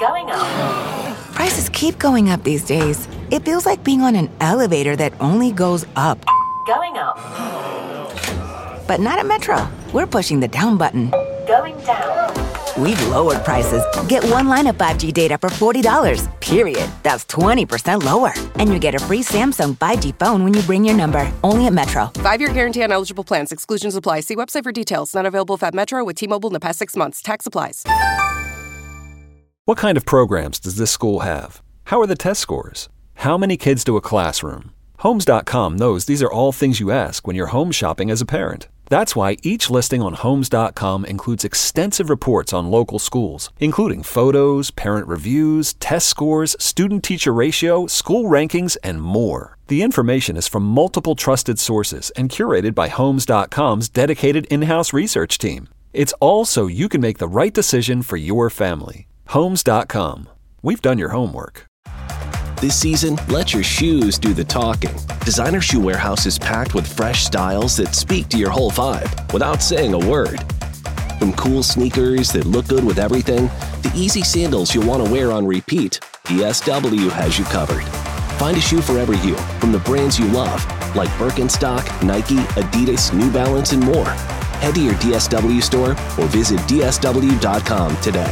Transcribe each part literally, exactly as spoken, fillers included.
Going up. Prices keep going up these days. It feels like being on an elevator that only goes up. Going up. But not at Metro. We're pushing the down button. Going down. We've lowered prices. Get one line of five G data for forty dollars, period. That's twenty percent lower. And you get a free Samsung five G phone when you bring your number. Only at Metro. Five-year guarantee on eligible plans. Exclusions apply. See website for details. Not available if at Metro with T-Mobile in the past six months. Tax applies. What kind of programs does this school have? How are the test scores? How many kids do a classroom? Homes dot com knows these are all things you ask when you're home shopping as a parent. That's why each listing on Homes dot com includes extensive reports on local schools, including photos, parent reviews, test scores, student-teacher ratio, school rankings, and more. The information is from multiple trusted sources and curated by Homes dot com's dedicated in-house research team. It's all so you can make the right decision for your family. Homes dot com. We've done your homework. This season, let your shoes do the talking. Designer Shoe Warehouse is packed with fresh styles that speak to your whole vibe without saying a word. From cool sneakers that look good with everything, to easy sandals you'll want to wear on repeat, D S W has you covered. Find a shoe for every you from the brands you love, like Birkenstock, Nike, Adidas, New Balance, and more. Head to your D S W store or visit D S W dot com today.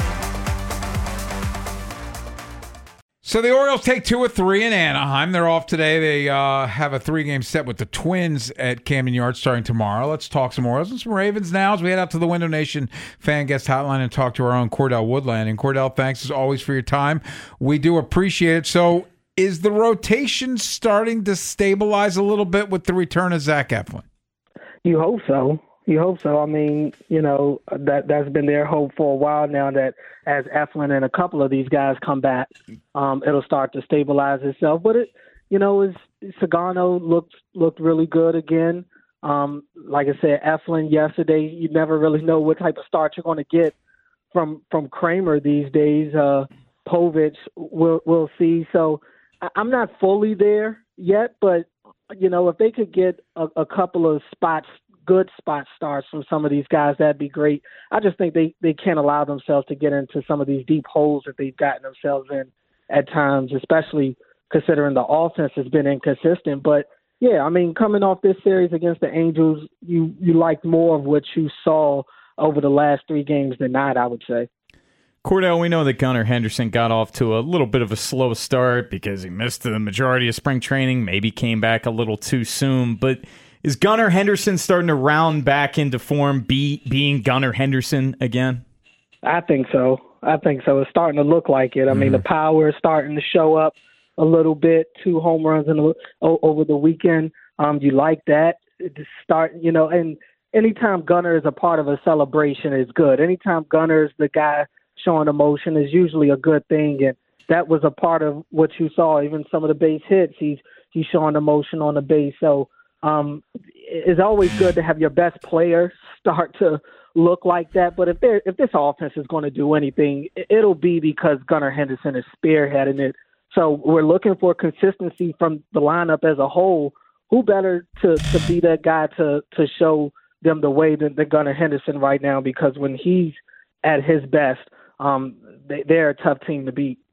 So the Orioles take two or three in Anaheim. They're off today. They uh, have a three-game set with the Twins at Camden Yards starting tomorrow. Let's talk some Orioles and some Ravens now as we head out to the Window Nation fan guest hotline and talk to our own Cordell Woodland. And Cordell, thanks as always for your time. We do appreciate it. So is the rotation starting to stabilize a little bit with the return of Zach Eflin? You hope so. You hope so. I mean, you know, that, that's been their hope for a while now, that as Eflin and a couple of these guys come back, um, it'll start to stabilize itself. But, it, you know, is Sagano looked looked really good again. Um, like I said, Eflin yesterday, you never really know what type of start you're going to get from from Kramer these days. Uh, Povich, we'll, we'll see. So I, I'm not fully there yet, but, you know, if they could get a, a couple of spots, good spot starts from some of these guys, that'd be great. I just think they, they can't allow themselves to get into some of these deep holes that they've gotten themselves in at times, especially considering the offense has been inconsistent. But, yeah, I mean, coming off this series against the Angels, you, you liked more of what you saw over the last three games than not, I would say. Cordell, we know that Gunnar Henderson got off to a little bit of a slow start because he missed the majority of spring training, maybe came back a little too soon, but is Gunnar Henderson starting to round back into form, be, being Gunnar Henderson again? I think so. I think so. It's starting to look like it. I mm-hmm. mean, the power is starting to show up a little bit. Two home runs in the, over the weekend. Um, you like that? To start, you know, and anytime Gunnar is a part of a celebration is good. Anytime Gunnar is the guy showing emotion is usually a good thing, and that was a part of what you saw. Even some of the base hits, he's he's showing emotion on the base. So. Um, it's always good to have your best player start to look like that. But if they're, if this offense is going to do anything, it'll be because Gunnar Henderson is spearheading it. So we're looking for consistency from the lineup as a whole. Who better to, to be that guy to, to show them the way than, than Gunnar Henderson right now? Because when he's at his best, um, they, they're a tough team to beat.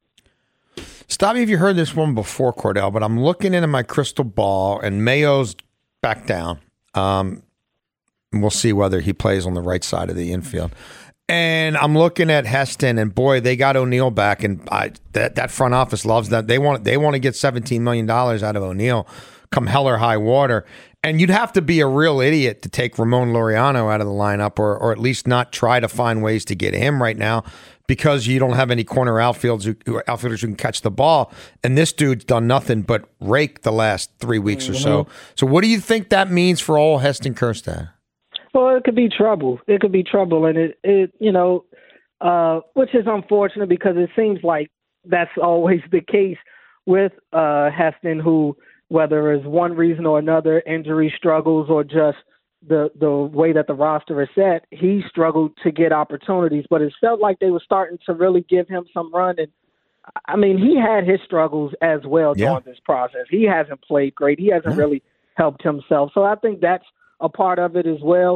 Stop me if you heard this one before, Cordell, but I'm looking into my crystal ball, and Mayo's back down. Um, and we'll see whether he plays on the right side of the infield. And I'm looking at Heston, and boy, they got O'Neill back, and I, that that front office loves that. They want they want to get seventeen million dollars out of O'Neill, come hell or high water. And you'd have to be a real idiot to take Ramon Laureano out of the lineup, or or at least not try to find ways to get him right now, because you don't have any corner outfielders who, outfielders who can catch the ball. And this dude's done nothing but rake the last three weeks mm-hmm. or so. So what do you think that means for old Heston Kjerstad? Well, it could be trouble. It could be trouble. And it, it you know, uh, which is unfortunate because it seems like that's always the case with uh, Heston, who, whether it's one reason or another, injury struggles or just the the way that the roster is set, he struggled to get opportunities, but it felt like they were starting to really give him some run. And I mean, he had his struggles as well yeah. during this process. He hasn't played great. He hasn't yeah. really helped himself. So I think that's a part of it as well.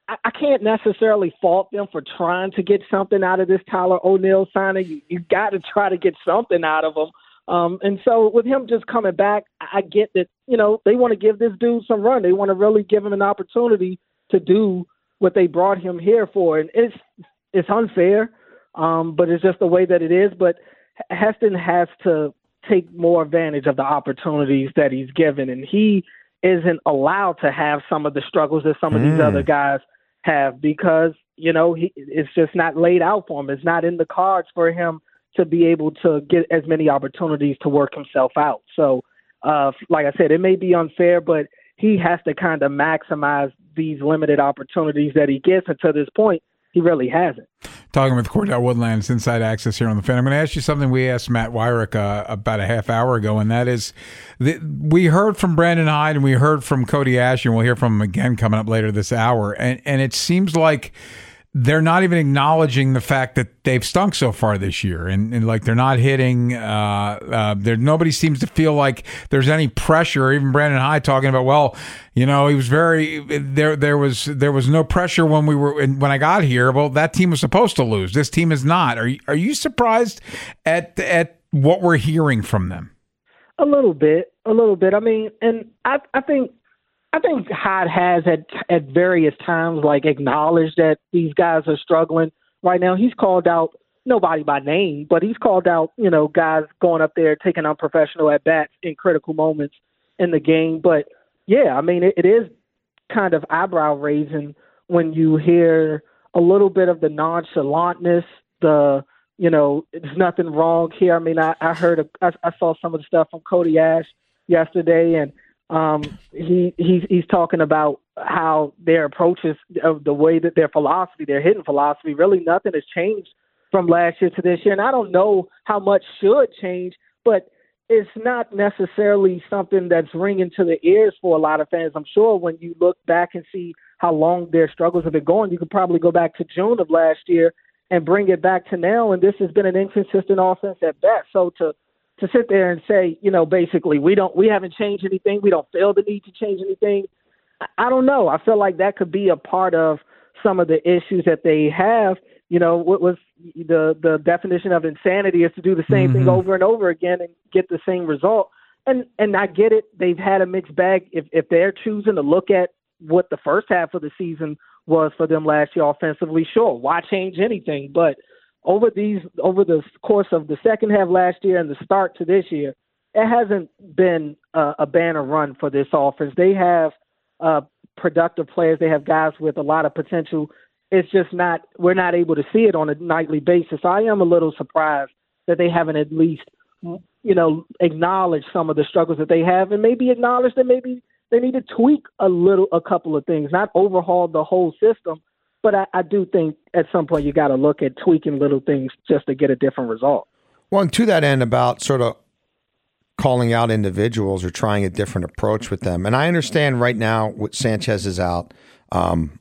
I, I can't necessarily fault them for trying to get something out of this Tyler O'Neill signing. You, you got to try to get something out of him. Um, and so with him just coming back, I get that, you know, they want to give this dude some run. They want to really give him an opportunity to do what they brought him here for. And it's it's unfair, um, but it's just the way that it is. But Heston has to take more advantage of the opportunities that he's given. And he isn't allowed to have some of the struggles that some of Mm. these other guys have because, you know, he, it's just not laid out for him. It's not in the cards for him to be able to get as many opportunities to work himself out. So, uh, like I said, it may be unfair, but he has to kind of maximize these limited opportunities that he gets. And to this point, he really hasn't. Talking with Cordell Woodlands, Inside Access here on the Fan. I'm going to ask you something we asked Matt Wyrick uh, about a half hour ago, and that is that we heard from Brandon Hyde and we heard from Cody Asher, and we'll hear from him again coming up later this hour. And, and it seems like they're not even acknowledging the fact that they've stunk so far this year, and, and like they're not hitting. Uh, uh, there, nobody seems to feel like there's any pressure. Even Brandon Hyde talking about, well, you know, he was very there. There was there was no pressure when we were when I got here. Well, that team was supposed to lose. This team is not. Are you, are you surprised at at what we're hearing from them? A little bit, a little bit. I mean, and I I think. I think Hyde has at at various times like acknowledged that these guys are struggling right now. He's called out nobody by name, but he's called out, you know, guys going up there taking unprofessional at bats in critical moments in the game. But yeah, I mean, it, it is kind of eyebrow raising when you hear a little bit of the nonchalantness, the, you know, there's nothing wrong here. I mean, I, I heard, a, I, I saw some of the stuff from Cody Ash yesterday, and Um, he he's he's talking about how their approaches of the way that their philosophy, their hitting philosophy, really nothing has changed from last year to this year. And I don't know how much should change, but it's not necessarily something that's ringing to the ears for a lot of fans. I'm sure when you look back and see how long their struggles have been going, you could probably go back to June of last year and bring it back to now. And this has been an inconsistent offense at best. So to to sit there and say, you know, basically we don't, we haven't changed anything. We don't feel the need to change anything. I, I don't know. I feel like that could be a part of some of the issues that they have. You know, what was the, the definition of insanity is to do the same mm-hmm. thing over and over again and get the same result. And, and I get it. They've had a mixed bag. If, if they're choosing to look at what the first half of the season was for them last year offensively, sure, why change anything? But Over these, over the course of the second half last year and the start to this year, it hasn't been a, a banner run for this offense. They have uh, productive players. They have guys with a lot of potential. It's just not, we're not able to see it on a nightly basis. I am a little surprised that they haven't at least, you know, acknowledged some of the struggles that they have, and maybe acknowledge that maybe they need to tweak a little, a couple of things, not overhaul the whole system. But I, I do think at some point you got to look at tweaking little things just to get a different result. Well, and to that end about sort of calling out individuals or trying a different approach with them. And I understand right now with Sanchez is out, um,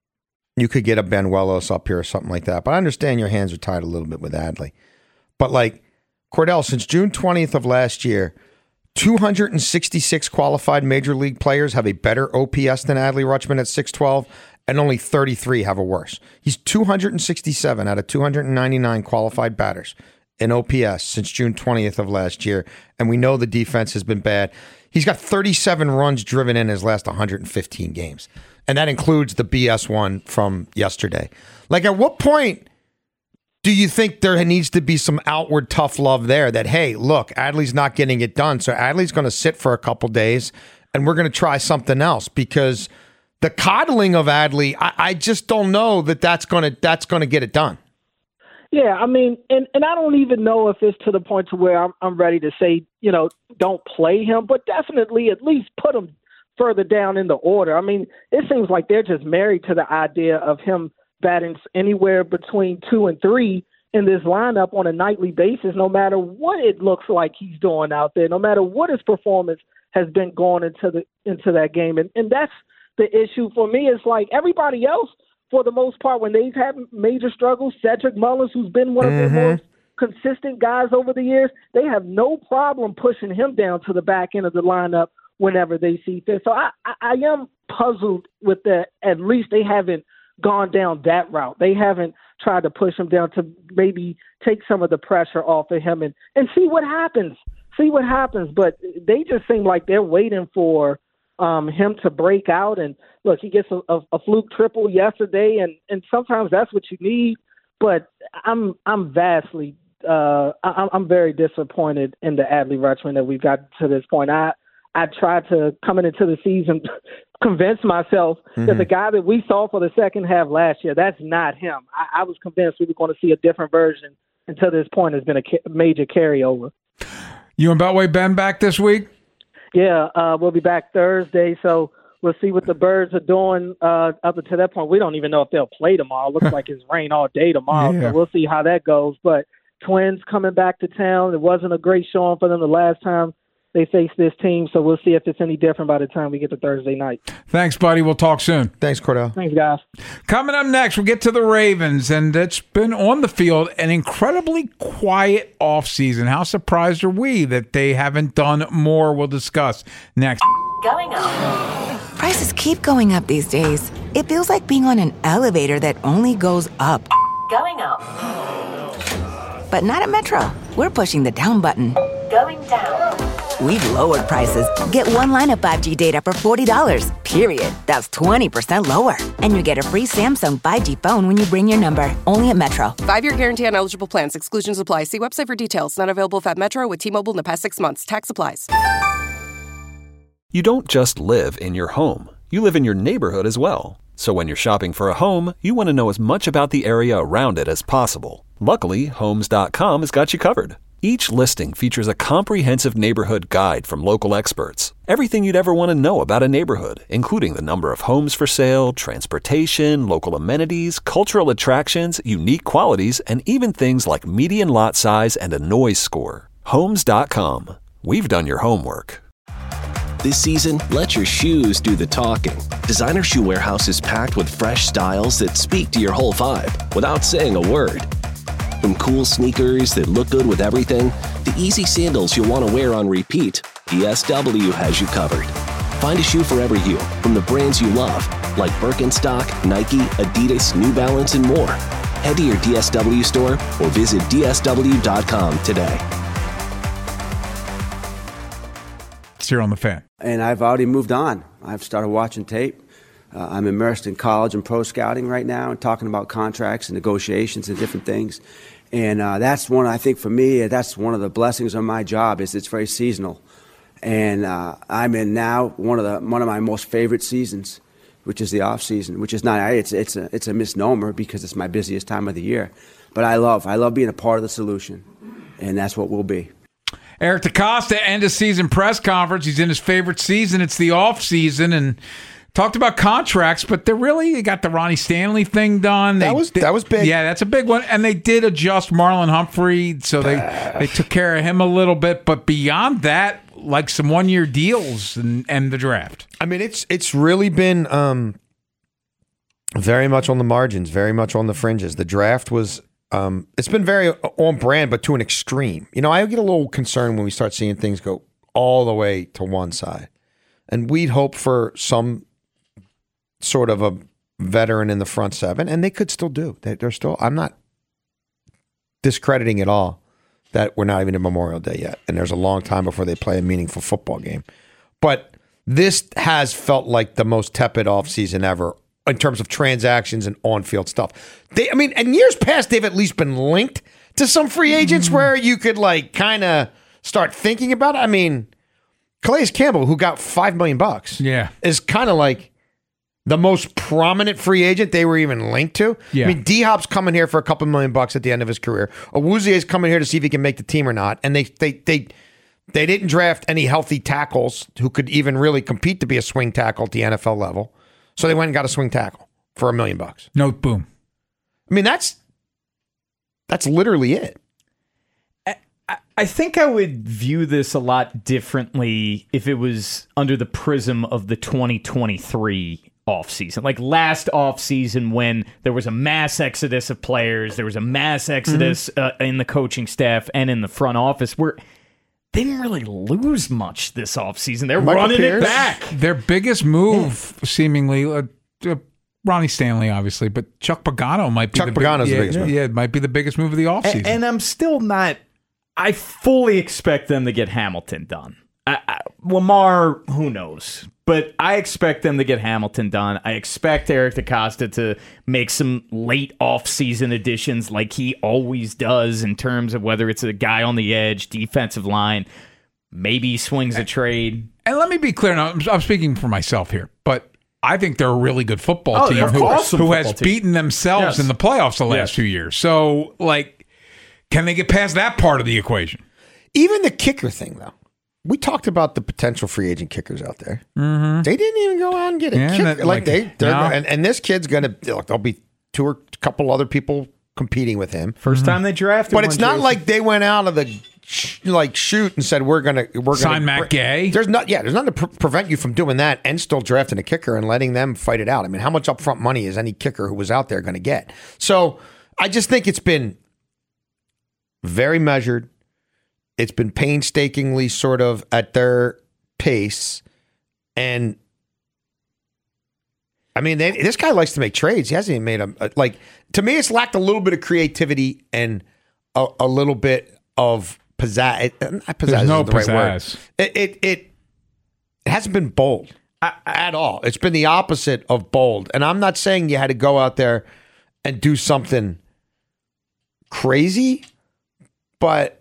you could get a Benuelos up here or something like that. But I understand your hands are tied a little bit with Adley. But like Cordell, since June twentieth of last year, two hundred sixty-six qualified major league players have a better O P S than Adley Rutschman at six twelve. And only thirty-three have a worse. He's two hundred sixty-seven out of two hundred ninety-nine qualified batters in O P S since June twentieth of last year. And we know the defense has been bad. He's got thirty-seven runs driven in his last one hundred fifteen games. And that includes the B S one from yesterday. Like, at what point do you think there needs to be some outward tough love there that, hey, look, Adley's not getting it done, so Adley's going to sit for a couple days and we're going to try something else? Because the coddling of Adley, I, I just don't know that that's going to that's going to get it done. Yeah, I mean, and, and I don't even know if it's to the point to where I'm, I'm ready to say, you know, don't play him, but definitely at least put him further down in the order. I mean, it seems like they're just married to the idea of him batting anywhere between two and three in this lineup on a nightly basis, no matter what it looks like he's doing out there, no matter what his performance has been going into the into that game. And, and that's the issue for me. Is like everybody else, for the most part, when they've had major struggles, Cedric Mullins, who's been one of mm-hmm. the most consistent guys over the years, they have no problem pushing him down to the back end of the lineup whenever they see fit. So I, I, I am puzzled with that. At least they haven't gone down that route. They haven't tried to push him down to maybe take some of the pressure off of him and, and see what happens. See what happens. But they just seem like they're waiting for um, him to break out. And look, he gets a, a, a fluke triple yesterday, and, and sometimes that's what you need. But I'm I'm vastly uh, I'm, I'm very disappointed in the Adley Rutschman that we've got to this point. I I tried to, coming into the season, convince myself mm-hmm. that the guy that we saw for the second half last year, that's not him. I, I was convinced we were going to see a different version. Until this point, has been a ca- major carryover. You and Beltway Ben back this week? Yeah, uh, we'll be back Thursday, so we'll see what the Birds are doing uh, up until that point. We don't even know if they'll play tomorrow. It looks like it's rain all day tomorrow, yeah. so we'll see how that goes. But Twins coming back to town. It wasn't a great showing for them the last time they face this team, so we'll see if it's any different by the time we get to Thursday night. Thanks, buddy. We'll talk soon. Thanks, Cordell. Thanks, guys. Coming up next, we'll get to the Ravens, and it's been on the field an incredibly quiet offseason. How surprised are we that they haven't done more? We'll discuss next. Going up. Prices keep going up these days. It feels like being on an elevator that only goes up. Going up. But not at Metro. We're pushing the down button. Going down. We've lowered prices. Get one line of five G data for forty dollars, period. That's twenty percent lower. And you get a free Samsung five G phone when you bring your number. Only at Metro. Five-year guarantee on eligible plans. Exclusions apply. See website for details. Not available if at Metro with T-Mobile in the past six months. Tax applies. You don't just live in your home. You live in your neighborhood as well. So when you're shopping for a home, you want to know as much about the area around it as possible. Luckily, Homes dot com has got you covered. Each listing features a comprehensive neighborhood guide from local experts. Everything you'd ever want to know about a neighborhood, including the number of homes for sale, transportation, local amenities, cultural attractions, unique qualities, and even things like median lot size and a noise score. Homes dot com. We've done your homework. This season, let your shoes do the talking. Designer Shoe Warehouse is packed with fresh styles that speak to your whole vibe without saying a word. From cool sneakers that look good with everything, to easy sandals you'll want to wear on repeat, D S W has you covered. Find a shoe for every you from the brands you love, like Birkenstock, Nike, Adidas, New Balance, and more. Head to your D S W store or visit D S W dot com today. It's here on The Fan. And I've already moved on. I've started watching tape. Uh, I'm immersed in college and pro scouting right now and talking about contracts and negotiations and different things. And uh, that's one, I think for me, that's one of the blessings of my job is it's very seasonal. And uh, I'm in now one of the one of my most favorite seasons, which is the off season, which is not, it's, it's, a, it's a misnomer because it's my busiest time of the year. But I love, I love being a part of the solution. And that's what we'll be. Eric DeCosta, end of season press conference. He's in his favorite season. It's the off season, and talked about contracts, but they really they got the Ronnie Stanley thing done. They that was did, that was big. Yeah, that's a big one. And they did adjust Marlon Humphrey, so they they took care of him a little bit. But beyond that, like some one year deals and, and the draft. I mean, it's it's really been um, very much on the margins, very much on the fringes. The draft was. Um, it's been very on brand, but to an extreme. You know, I get a little concerned when we start seeing things go all the way to one side. And we'd hope for some sort of a veteran in the front seven, and they could still do. They, they're still, I'm not discrediting at all that we're not even in Memorial Day yet, and there's a long time before they play a meaningful football game. But this has felt like the most tepid offseason ever in terms of transactions and on-field stuff. They, I mean, in years past, they've at least been linked to some free agents mm-hmm. where you could like kind of start thinking about it. I mean, Calais Campbell, who got five million bucks, yeah, is kind of like the most prominent free agent they were even linked to. Yeah. I mean, D-Hop's coming here for a couple million bucks at the end of his career. Awuzie's coming here to see if he can make the team or not. And they they they they didn't draft any healthy tackles who could even really compete to be a swing tackle at the N F L level. So they went and got a swing tackle for a million bucks. Note boom. I mean, that's that's literally it. I, I think I would view this a lot differently if it was under the prism of the twenty twenty-three offseason. Like last offseason when there was a mass exodus of players, there was a mass exodus mm-hmm. uh, in the coaching staff and in the front office where they didn't really lose much this offseason. They're Michael running Pierce. it back. Their biggest move, yeah. seemingly, uh, uh, Ronnie Stanley, obviously, but Chuck Pagano might be Chuck the Pagano's big, the yeah, biggest move. Yeah, it might be the biggest move of the offseason. And, and I'm still not. I fully expect them to get Hamilton done. I, I, Lamar, who knows? But I expect them to get Hamilton done. I expect Eric DeCosta to make some late off-season additions like he always does in terms of whether it's a guy on the edge, defensive line, maybe he swings a trade. And let me be clear now, I'm, I'm speaking for myself here, but I think they're a really good football Oh, team they're who, awesome who football has team. beaten themselves Yes. in the playoffs the last Yes. few years. So, like, can they get past that part of the equation? Even the kicker thing, though. We talked about the potential free agent kickers out there. Mm-hmm. They didn't even go out and get a Yeah, kicker. that- like, like, they, they're no. and, and this kid's gonna. Look, there'll be two or a couple other people competing with him. First time they drafted, But one, it's not Jason. like they went out of the sh- like shoot and said we're gonna we're gonna Sign Matt Gay. There's not yeah. There's nothing to pre- prevent you from doing that and still drafting a kicker and letting them fight it out. I mean, how much upfront money is any kicker who was out there going to get? So I just think it's been very measured. It's been painstakingly sort of at their pace, and I mean, they, this guy likes to make trades. He hasn't even made a, like, to me, it's lacked a little bit of creativity and a, a little bit of pizzazz. It, not pizzazz There's no isn't the right word. pizzazz. It, it, it, it hasn't been bold at all. It's been the opposite of bold. And I'm not saying you had to go out there and do something crazy, but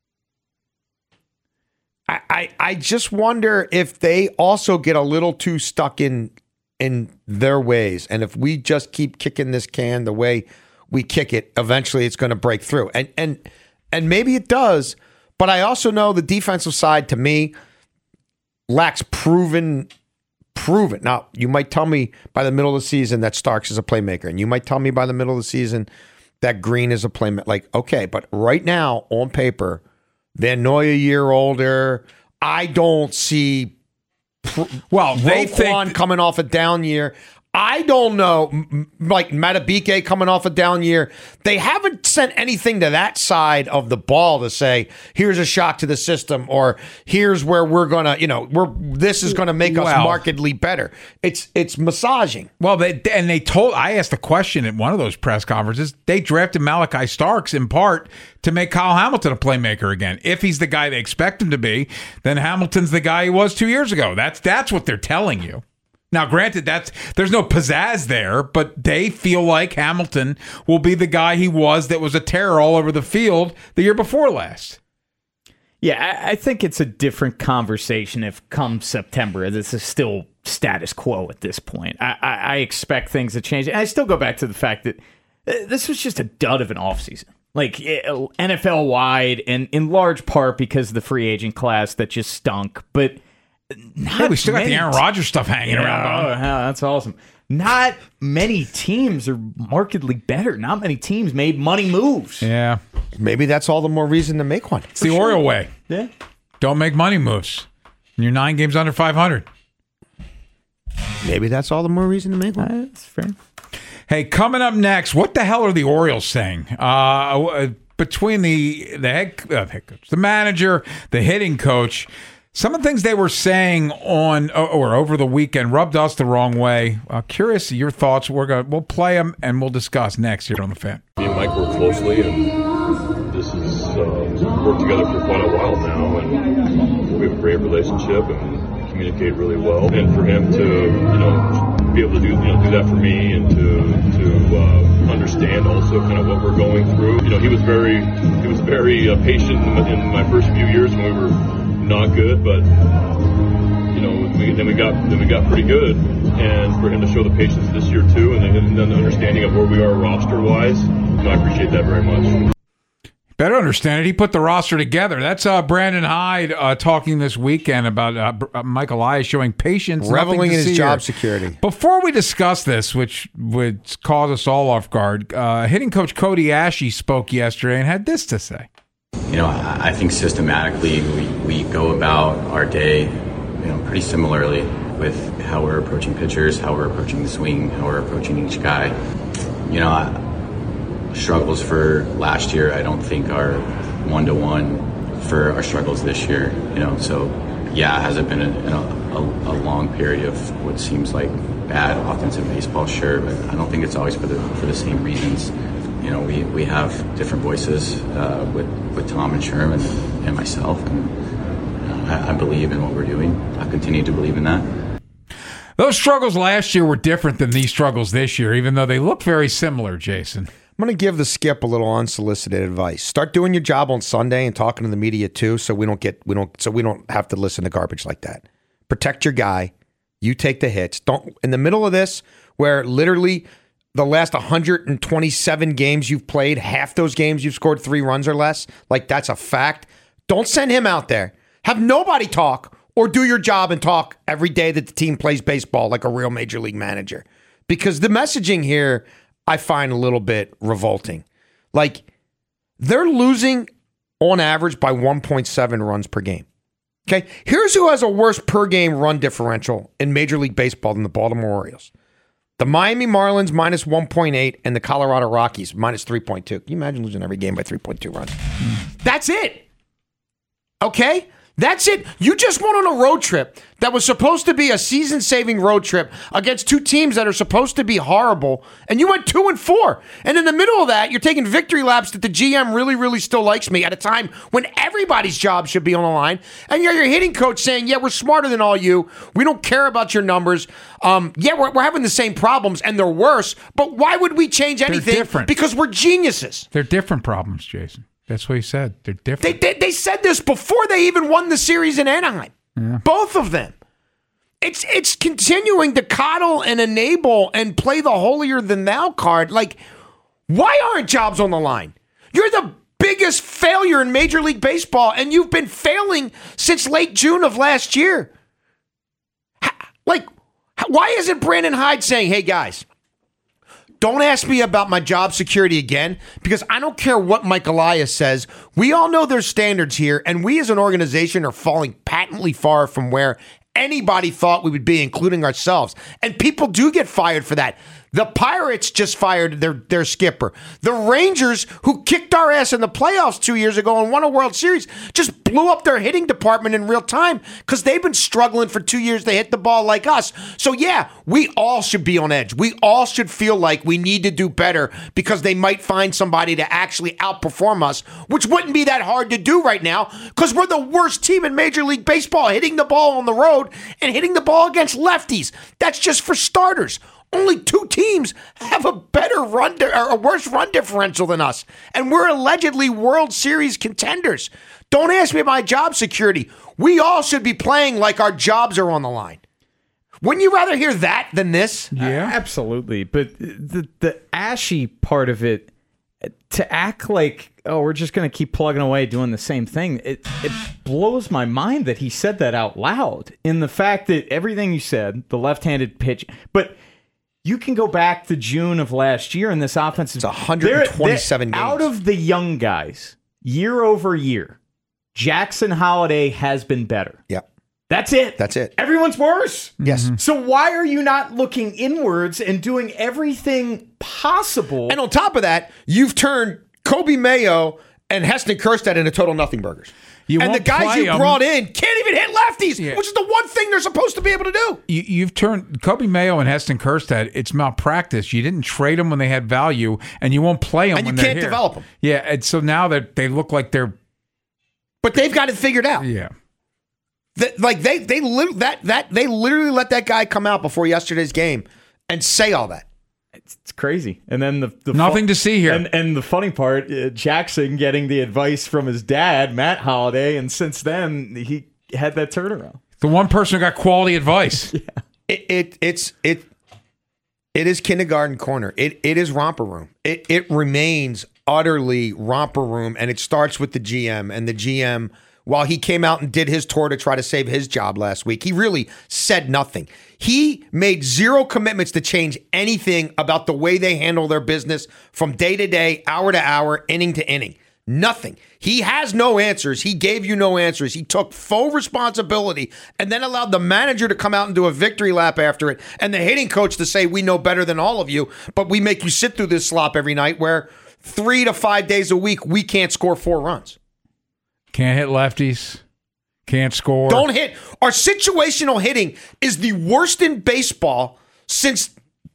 I, I, I just wonder if they also get a little too stuck in in their ways. And if we just keep kicking this can the way we kick it, eventually it's going to break through. And and and maybe it does, but I also know the defensive side to me lacks proven proven. Now, you might tell me by the middle of the season that Starks is a playmaker, and you might tell me by the middle of the season that Green is a playmaker. Like, okay, but right now on paper, Van Noy a year older, I don't see Well, they Roquan think coming off a down year. I don't know, m- like Matabike coming off a down year. They haven't sent anything to that side of the ball to say, here's a shock to the system, or here's where we're gonna, you know, we're this is gonna make us Well- markedly better. It's it's massaging. Well, they and they told. I asked a question at one of those press conferences. They drafted Malachi Starks in part to make Kyle Hamilton a playmaker again. If he's the guy they expect him to be, then Hamilton's the guy he was two years ago. That's that's what they're telling you. Now, granted, that's there's no pizzazz there, but they feel like Hamilton will be the guy he was that was a terror all over the field the year before last. Yeah, I, I think it's a different conversation if come September, this is still status quo at this point. I, I, I expect things to change. And I still go back to the fact that uh, this was just a dud of an offseason. Like uh, N F L-wide, and in large part because of the free agent class that just stunk. But not Hey, we still got the many Aaron t- Rodgers stuff hanging Yeah, around. oh, Don. yeah, that's awesome. Not many teams are markedly better. Not many teams made money moves. Yeah, Maybe that's all the more reason to make one. it's the Oriole way. Yeah. Don't make money moves. And you're nine games under five hundred. Maybe that's all the more reason to make one. That's fair. Hey, coming up next, what the hell are the Orioles saying? Uh, between the the head, uh, head coach, the manager, the hitting coach, some of the things they were saying on or over the weekend rubbed us the wrong way. Uh, curious your thoughts. We're gonna we'll play them and we'll discuss next here on the Fan. Me and Mike work closely, and this is uh, worked together for quite a while now, and we have a great relationship and communicate really well. And for him to, you know, be able to do, you know, do that for me and to to uh, understand also kind of what we're going through. You know, he was very he was very uh, patient in, in my first few years when we were not good, but you know, we, then we got then we got pretty good. And for him to show the patience this year too, and then, and then the understanding of where we are roster wise, I appreciate that very much. Better understand it. He put the roster together. That's uh, Brandon Hyde uh, talking this weekend about uh, uh, Mike Elias showing patience, Reveling nothing to in his see job here. security. Before we discuss this, which would cause us all off guard, uh, hitting coach Cody Ashe spoke yesterday and had this to say. You know, I I think systematically we, we go about our day, you know, pretty similarly with how we're approaching pitchers, how we're approaching the swing, how we're approaching each guy. You know, I, struggles for last year I don't think are one-to-one for our struggles this year. You know, so yeah, has it been a, a, a long period of what seems like bad offensive baseball, sure, but I don't think it's always for the for the same reasons. You know, we, we have different voices uh, with with Tom and Sherman and myself, and uh, I, I believe in what we're doing. I continue to believe in that. Those struggles last year were different than these struggles this year, even though they look very similar, Jason. I'm going to give the Skip a little unsolicited advice. Start doing your job on Sunday and talking to the media too, so we don't get we don't so we don't have to listen to garbage like that. Protect your guy. You take the hits. Don't in the middle of this where literally the last one hundred twenty-seven games you've played, half those games you've scored three runs or less. Like that's a fact. Don't send him out there. Have nobody talk or do your job and talk every day that the team plays baseball like a real major league manager. Because the messaging here I find a little bit revolting. Like, they're losing on average by one point seven runs per game. Okay, here's who has a worse per game run differential in Major League Baseball than the Baltimore Orioles. The Miami Marlins minus one point eight and the Colorado Rockies minus three point two. Can you imagine losing every game by three point two runs? That's it. Okay? That's it. You just went on a road trip that was supposed to be a season-saving road trip against two teams that are supposed to be horrible, and you went two and four. And in the middle of that, you're taking victory laps that the G M really, really still likes me at a time when everybody's job should be on the line. And you're your hitting coach saying, yeah, we're smarter than all you. We don't care about your numbers. Um, yeah, we're, we're having the same problems, and they're worse. But why would we change anything? They're different. Because we're geniuses. They're different problems, Jason. That's what he said. They're different. They, they, they said this before they even won the series in Anaheim. Yeah. Both of them. It's it's continuing to coddle and enable and play the holier-than-thou card. Like, why aren't jobs on the line? You're the biggest failure in Major League Baseball, and you've been failing since late June of last year. Like, why isn't Brandon Hyde saying, hey, guys, don't ask me about my job security again, because I don't care what Mike Elias says. We all know there's standards here, and we as an organization are falling patently far from where anybody thought we would be, including ourselves. And people do get fired for that. The Pirates just fired their, their skipper. The Rangers, who kicked our ass in the playoffs two years ago and won a World Series, just blew up their hitting department in real time because they've been struggling for two years to hit the ball like us. So yeah, we all should be on edge. We all should feel like we need to do better because they might find somebody to actually outperform us, which wouldn't be that hard to do right now because we're the worst team in Major League Baseball, hitting the ball on the road and hitting the ball against lefties. That's just for starters. Only two teams have a better run di- or a worse run differential than us, and we're allegedly World Series contenders. Don't ask me about job security. We all should be playing like our jobs are on the line. Wouldn't you rather hear that than this? Yeah, uh, absolutely. But the the ashy part of it, to act like, oh, we're just going to keep plugging away doing the same thing, it it blows my mind that he said that out loud. In the fact that everything you said, the left-handed pitch, but you can go back to June of last year, and this offense is one hundred twenty-seven they're, they're, games. Out of the young guys, year over year, Jackson Holliday has been better. Yep. That's it. That's it. Everyone's worse. Yes. Mm-hmm. So why are you not looking inwards and doing everything possible? And on top of that, you've turned Kobe Mayo and Heston Kjerstad into total nothing burgers. You and the guys you em. brought in can't even hit lefties, yeah. which is the one thing they're supposed to be able to do. You, you've turned Kobe Mayo and Heston Kjerstad. It's malpractice. You didn't trade them when they had value, and you won't play them and when you they're can't here. develop them. Yeah, and so now that they look like they're, but they've got it figured out. Yeah, that, like they they li- that that they literally let that guy come out before yesterday's game and say all that. It's, it's crazy. And then the, the nothing fu- to see here. And, and the funny part, uh, Jackson getting the advice from his dad, Matt Holliday, and since then he had that turnaround. The one person who got quality advice. yeah. It, it it's it it is kindergarten corner. It it is romper room. It it remains utterly romper room, and it starts with the G M and the G M. While he came out and did his tour to try to save his job last week, he really said nothing. He made zero commitments to change anything about the way they handle their business from day to day, hour to hour, inning to inning. Nothing. He has no answers. He gave you no answers. He took full responsibility and then allowed the manager to come out and do a victory lap after it and the hitting coach to say, we know better than all of you, but we make you sit through this slop every night where three to five days a week we can't score four runs. Can't hit lefties. Can't score. Don't hit. Our situational hitting is the worst in baseball since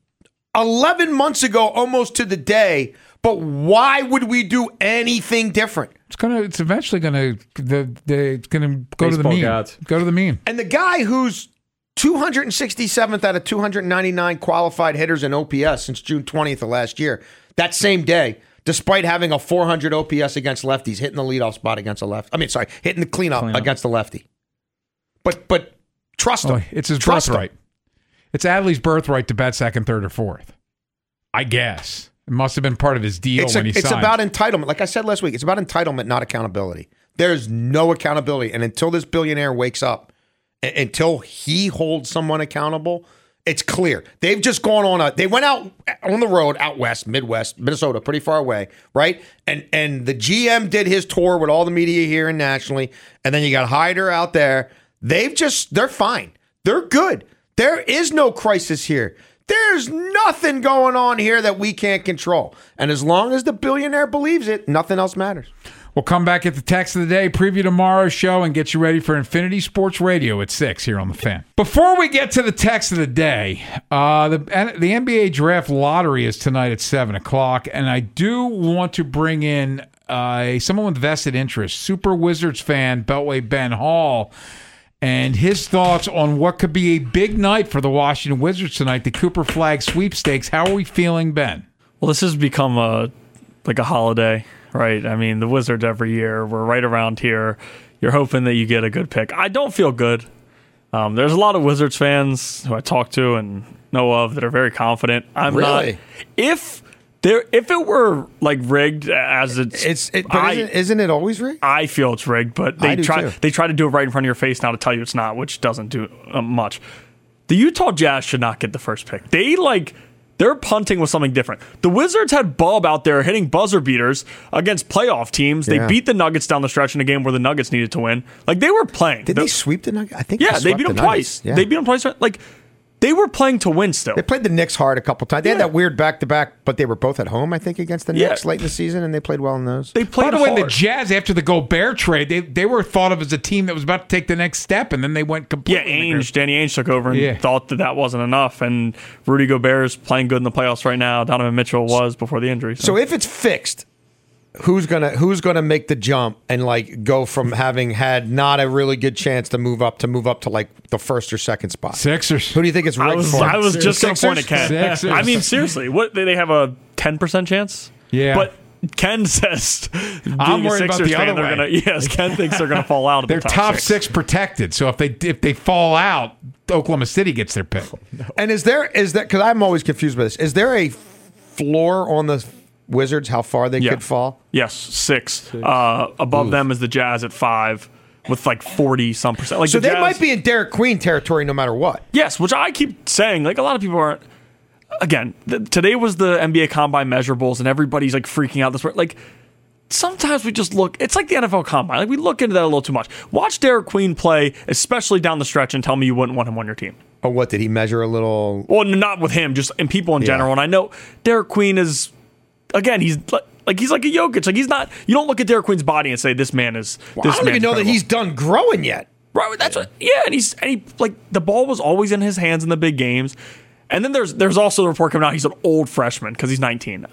eleven months ago, almost to the day. But why would we do anything different? It's gonna. It's eventually gonna. The, the it's gonna go Baseball to the mean. gods. Go to the mean. And the guy who's two hundred sixty-seventh out of two hundred ninety-nine qualified hitters in O P S since June twentieth of last year, that same day, despite having a four hundred O P S against lefties, hitting the leadoff spot against a left. I mean, sorry, hitting the cleanup, Cleanup. against the lefty. But but trust him. Oh, it's his Trust birthright. him. It's Adley's birthright to bat second, third, or fourth. I guess it must have been part of his deal It's, when a, he it's signed. about entitlement. Like I said last week, it's about entitlement, not accountability. There's no accountability. And until this billionaire wakes up, a- until he holds someone accountable, it's clear. They've just gone on a, they went out on the road, out west, Midwest, Minnesota, pretty far away, right? And and the G M did his tour with all the media here and nationally. And then you got Hyder out there. They've just, they're fine. They're good. There is no crisis here. There's nothing going on here that we can't control. And as long as the billionaire believes it, nothing else matters. We'll come back at the text of the day, preview tomorrow's show, and get you ready for Infinity Sports Radio at six here on The Fan. Before we get to the text of the day, uh, the, the N B A Draft Lottery is tonight at seven o'clock, and I do want to bring in uh, someone with vested interest, Super Wizards fan, Beltway Ben Hall, and his thoughts on what could be a big night for the Washington Wizards tonight, the Cooper Flag sweepstakes. How are we feeling, Ben? Well, this has become a like a holiday, right? I mean, the Wizards every year, we're right around here. You're hoping that you get a good pick. I don't feel good. Um, there's a lot of Wizards fans who I talk to and know of that are very confident. I'm Really? not. If there, if it were like rigged as it's, It's, it, but I, isn't, isn't it always rigged? I feel it's rigged, but I they do try too. they try to do it right in front of your face now to tell you it's not, which doesn't do uh, much. The Utah Jazz should not get the first pick. They like they're punting with something different. The Wizards had Bub out there hitting buzzer beaters against playoff teams. They Yeah. beat the Nuggets down the stretch in a game where the Nuggets needed to win. Like they were playing. Did The- they sweep the Nuggets? I think yeah, they, they beat swept them the twice. Nuggets. Yeah. They beat them twice. Like they were playing to win still. They played the Knicks hard a couple times. They Yeah. had that weird back-to-back, but they were both at home, I think, against the Yeah. Knicks late in the season, and they played well in those. They By played the way, the hard. Jazz, after the Gobert trade, they, they were thought of as a team that was about to take the next step, and then they went Yeah, completely. Ainge, Danny Ainge took over and Yeah. thought that that wasn't enough. And Rudy Gobert is playing good in the playoffs right now. Donovan Mitchell was before the injury. So if it's fixed, who's gonna who's gonna make the jump and like go from having had not a really good chance to move up to move up to like the first or second spot? Sixers. Who do you think it's rigged I was, for? I was just going to point at Ken. Sixers. I mean, seriously, what they they have a ten percent chance? Yeah. But Ken says, being I'm a worried about Sixers the fan, other they're way. gonna. Yes, Ken thinks they're going to fall out of They're the top, top, six. protected, so if they if they fall out, Oklahoma City gets their pick. And is there is that because I'm always confused by this? Is there a floor on the Wizards? How far they Yeah. could fall? Yes, six. Uh, above them is the Jazz at five, with like forty some percent. Like So the they Jazz- might be in Derek Queen territory no matter what. Yes, which I keep saying. Like a lot of people aren't. Again, th- today was the N B A Combine measurables, and everybody's like freaking out this way. Like sometimes we just look. It's like the N F L Combine. Like we look into that a little too much. Watch Derek Queen play, especially down the stretch, and tell me you wouldn't want him on your team. Or what did he measure a little? Well, not with him, just in people in Yeah. general. And I know Derek Queen is, again, he's like, like he's like a Jokic. Like he's not. You don't look at Derek Queen's body and say this man is. Well, this I don't even man's know that incredible." he's done growing yet. Right, that's what. Yeah, and he's and he like the ball was always in his hands in the big games. And then there's there's also the report coming out he's an old freshman because he's nineteen.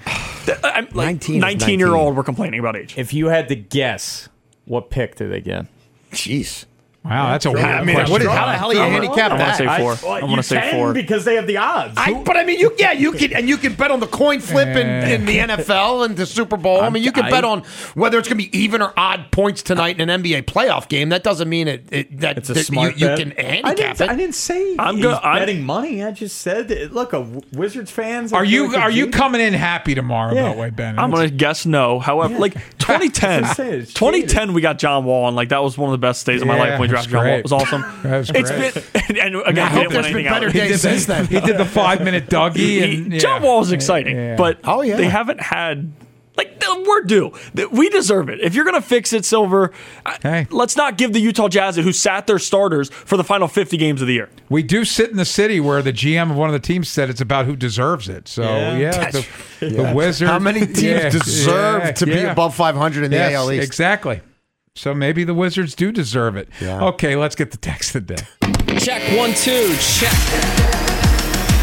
I'm, like, nineteen is nineteen year nineteen. old. We're complaining about age. If you had to guess, what pick did they get? Jeez. Wow, that's a weird I mean, question. what is, how the hell are you handicapped I want to that? say four. I, I, want to say four. because they have the odds. I, but I mean, you yeah, you can and you can bet on the coin flip in, in the N F L and the Super Bowl. I mean, you can I- bet on whether it's going to be even or odd points tonight in an N B A playoff game. That doesn't mean it, it that, It's a that smart you, bet. you can I handicap didn't, I it. didn't say I'm he's go- I'm- betting money. I just said, that, look, a Wizards fans. Are you feel like are you a coming in happy tomorrow, Yeah. Beltway Ben? I'm gonna guess no. However, Yeah. like twenty ten, That's what I said, it's twenty ten, we got John Wall, and like that was one of the best days of my Yeah, life when we that's drafted John Wall. great. It was awesome. That was It's great. been and, and again, I he hope didn't win there's been anything out better of it. days since then. He did the five minute Dougie. He- And, yeah. John Wall was exciting, Yeah. but Oh, yeah. they haven't had like we're due. We deserve it. If you're gonna fix it, Silver, I- Hey. let's not give the Utah Jazz who sat their starters for the final fifty games of the year. We do sit in the city where the G M of one of the teams said it's about who deserves it. So Yeah. yeah, the, the Wizards. How many teams yeah, deserve yeah, to be yeah. above five hundred in the Yes, A L East? exactly. So maybe the Wizards do deserve it. Yeah. Okay, let's get the text of the day. Check one, two, check.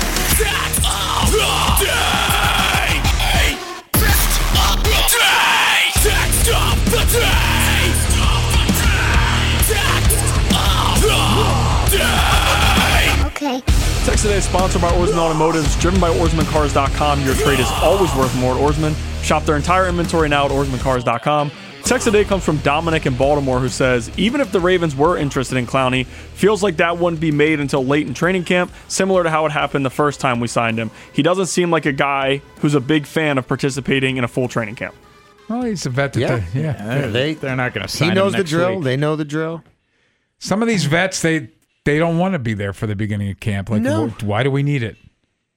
of the day. Text of the day. Text of the day. Text of the day. Okay. Text today is sponsored by Oarsman Automotives, driven by Oarsman Cars dot com. Your trade is always worth more at Oarsman. Shop their entire inventory now at Oarsman Cars dot com. Text today comes from Dominic in Baltimore, who says, even if the Ravens were interested in Clowney, feels like that wouldn't be made until late in training camp, similar to how it happened the first time we signed him. He doesn't seem like a guy who's a big fan of participating in a full training camp. Well, he's a vet. That Yeah. they, yeah. They're, They- they're not going to sign He knows him the next drill. week. They know the drill. Some of these vets, they they don't want to be there for the beginning of camp. Like, No. wh- why do we need it?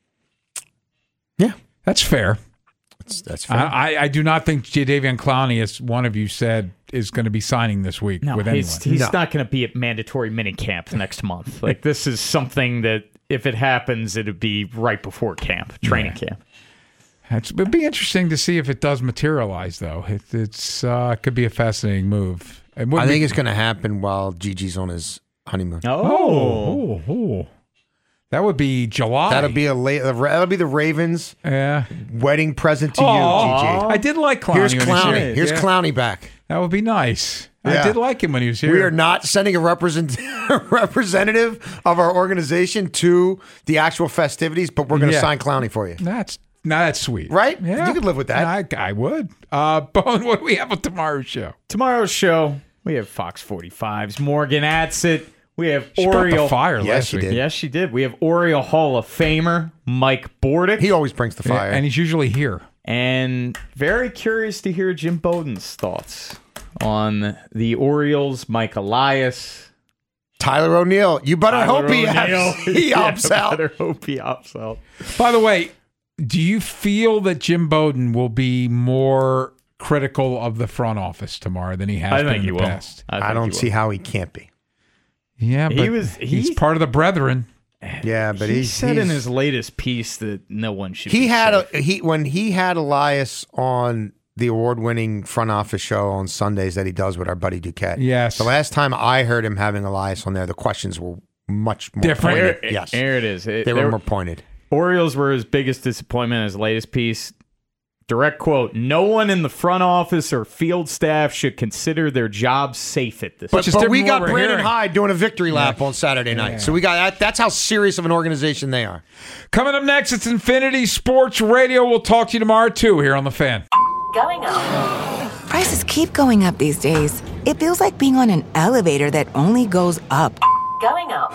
Yeah. That's fair. That's, that's fair. I, I, I do not think Jadeveon Clowney, as one of you said, is going to be signing this week No, with anyone. he's, he's No. not going to be at mandatory minicamp next month. Like, this is something that if it happens, it'd be right before camp, training Yeah. camp. It's, it'd be interesting to see if it does materialize, though. It, it's uh, could be a fascinating move. It I wouldn't think be- it's going to happen while Gigi's on his honeymoon. Oh, oh, oh. That would be July. That'll be a late. That'll be the Ravens' yeah. wedding present to Aw. you, Gigi. I did like Clowney. Here's when he was Clowney. here. Here's Yeah. Clowney back. That would be nice. I Yeah. did like him when he was here. We are not sending a represent- representative of our organization to the actual festivities, but we're going to Yeah. sign Clowney for you. That's no, that's sweet, Right? Yeah, You could live with that. I, I would. Uh, Bone, what do we have on tomorrow's show? Tomorrow's show, we have Fox forty-five's Morgan Atzit. We have She brought the Oriole. fire Yes, last she week. did. Yes, she did. We have Oriole Hall of Famer Mike Bordick. He always brings the Yeah, fire. and he's usually here. And very curious to hear Jim Bowden's thoughts on the Orioles, Mike Elias. Tyler O'Neill. You better Tyler hope he, O'Neill. has, he Yeah, opts out. Better hope he opts out. By the way, do you feel that Jim Bowden will be more critical of the front office tomorrow than he has I been think in he the will. past? I, I think don't he see will. how he can't be. Yeah, He but was- he's he- part of the brethren. Yeah, but he he's, said in he's- his latest piece that no one should. he be had safe. a he when he had Elias on the award-winning front office show on Sundays that he does with our buddy Duquette. Yes. The last time I heard him having Elias on there, the questions were much more Different. pointed. There, Yes, there it is. It- they there- were more pointed. Orioles were his biggest disappointment in his latest piece. Direct quote: no one in the front office or field staff should consider their job safe at this. But, just but we different got what we're Brandon hearing. Hyde doing a victory lap on Saturday night. Yeah. So we got that, that's how serious of an organization they are. Coming up next, it's Infinity Sports Radio. We'll talk to you tomorrow, too, here on The Fan. Going up. Prices keep going up these days. It feels like being on an elevator that only goes up. Going up.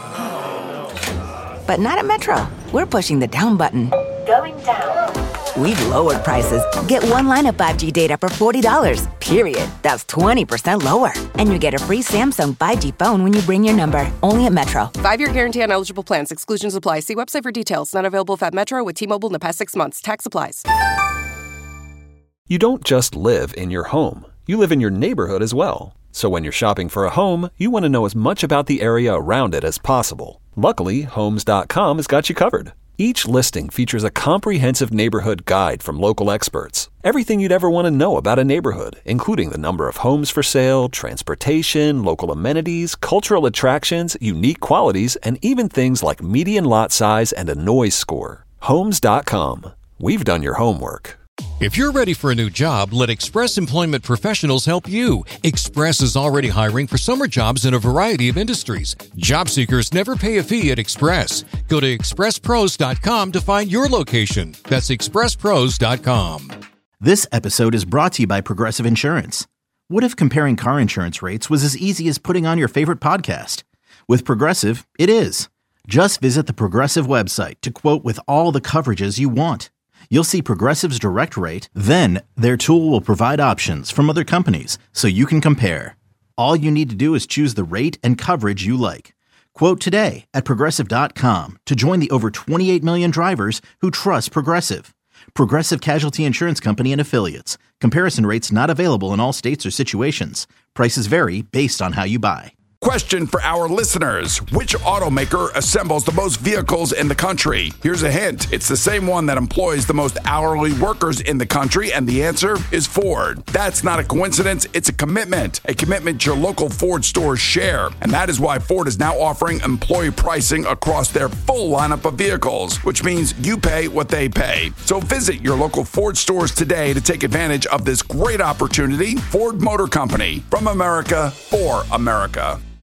But not at Metro. We're pushing the down button. Going down. We've lowered prices. Get one line of five G data for forty dollars, period. That's twenty percent lower. And you get a free Samsung five G phone when you bring your number. Only at Metro. Five-year guarantee on eligible plans. Exclusions apply. See website for details. Not available if at Metro with T-Mobile in the past six months. Tax applies. You don't just live in your home, you live in your neighborhood as well. So when you're shopping for a home, you want to know as much about the area around it as possible. Luckily, Homes dot com has got you covered. Each listing features a comprehensive neighborhood guide from local experts. Everything you'd ever want to know about a neighborhood, including the number of homes for sale, transportation, local amenities, cultural attractions, unique qualities, and even things like median lot size and a noise score. Homes dot com. We've done your homework. If you're ready for a new job, let Express Employment Professionals help you. Express is already hiring for summer jobs in a variety of industries. Job seekers never pay a fee at Express. Go to express pros dot com to find your location. That's express pros dot com. This episode is brought to you by Progressive Insurance. What if comparing car insurance rates was as easy as putting on your favorite podcast? With Progressive, it is. Just visit the Progressive website to quote with all the coverages you want. You'll see Progressive's direct rate, then their tool will provide options from other companies so you can compare. All you need to do is choose the rate and coverage you like. Quote today at progressive dot com to join the over twenty-eight million drivers who trust Progressive. Progressive Casualty Insurance Company and Affiliates. Comparison rates not available in all states or situations. Prices vary based on how you buy. Question for our listeners. Which automaker assembles the most vehicles in the country? Here's a hint. It's the same one that employs the most hourly workers in the country, and the answer is Ford. That's not a coincidence. It's a commitment. A commitment your local Ford stores share. And that is why Ford is now offering employee pricing across their full lineup of vehicles, which means you pay what they pay. So visit your local Ford stores today to take advantage of this great opportunity. Ford Motor Company, from America for America.